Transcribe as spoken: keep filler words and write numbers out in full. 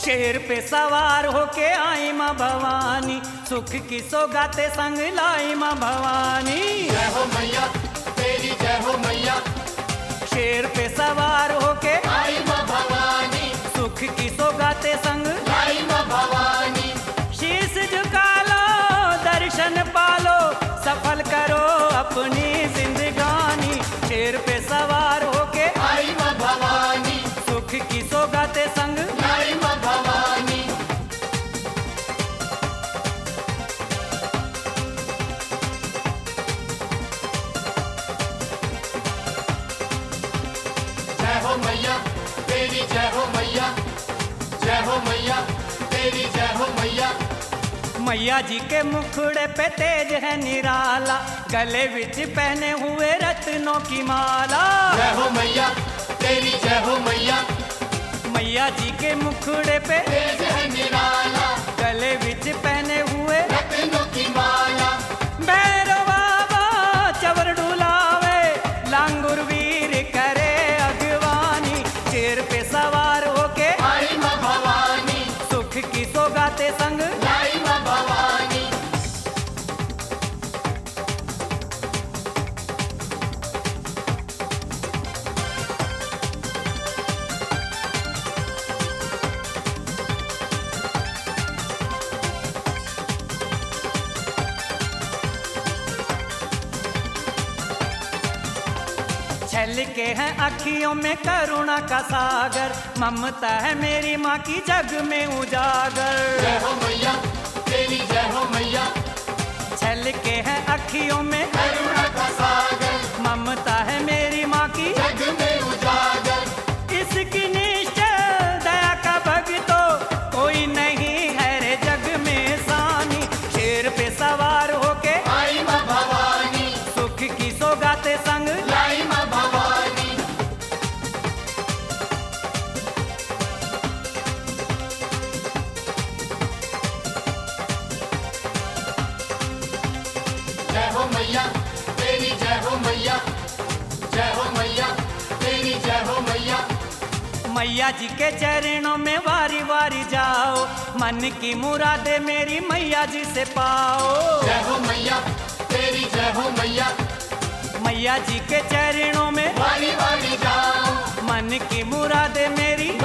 शेर पे सवार होके आई माँ भवानी, सुख की सौगाते संग लाई माँ भवानी। जय हो मैया तेरी जय हो मैया। शेर पे सवार होके आई माँ भवानी, सुख की सौगाते संग लाई माँ भवानी। शीश झुका लो दर्शन पालो, सफल करो अपनी जिंदगानी। शेर पे सवार होके आई माँ भवानी, सुख की सौगाते संग लाई माँ भवानी। जय हो मैया तेरी जय हो मैया। जय हो मैया तेरी जय हो मैया। मैया जी के मुखड़े पे तेज है निराला, गले विच पहने हुए रत्नों की माला। जय हो मैया तेरी जय हो मैया। मैया जी के मुखड़े पे तेज है निराला, गले विच पहने हुए रत्नों की माला। भैरव बाबा चवर डुलावे, लांगुर वीर करे अगवानी। शेर पे सवार होके आई माँ भवानी, सुख की सौगाते संग लाई माँ भवानी। छल के हैं अखियों में करुणा का सागर, ममता है मेरी माँ की जग में उजागर। जय हो मैया तेरी जय हो मैया। छल के हैं अखियों में करुणा का सागर, ममता है मेरी माँ की जग में उजागर। इसकी निश्चय दया का भक्तो कोई नहीं है रे जग में सानी। शेर पे सवार होके आई माँ भवानी, सुख की सौगाते संग लाई माँ भवानी। जय हो मैया तेरी जय हो मैया। जय हो मैया तेरी जय हो मैया। मैया जी के चरणों में वारी वारी जाओ, मन की मुरादे मेरी मैया जी से पाओ। जय हो मैया तेरी जय हो मैया। मैया जी के चरणों में वारी वारी जाओ, मन की मुरादे मेरी